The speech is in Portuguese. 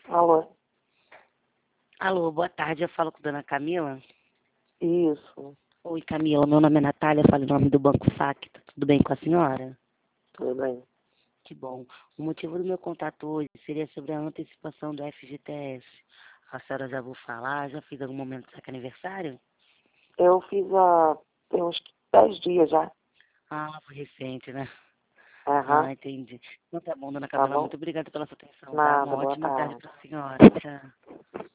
Alô? Alô, boa tarde. Eu falo com a dona Camila. Isso, Oi, Camila. Meu nome é Natália. Falo em nome do Banco Sac. Tá tudo bem com a senhora? tudo bem. Que bom. O motivo do meu contato hoje seria sobre a antecipação do FGTS. A senhora já vou falar? Já fiz algum momento de saque aniversário? Eu fiz tem uns 10 dias já. Ah, foi recente, né? Aham, Ah, entendi. Então tá bom, dona tá Camila. bom? Muito obrigada pela sua atenção, tá? Uma Nada, boa ótima tarde tarde. para a senhora. Tchau.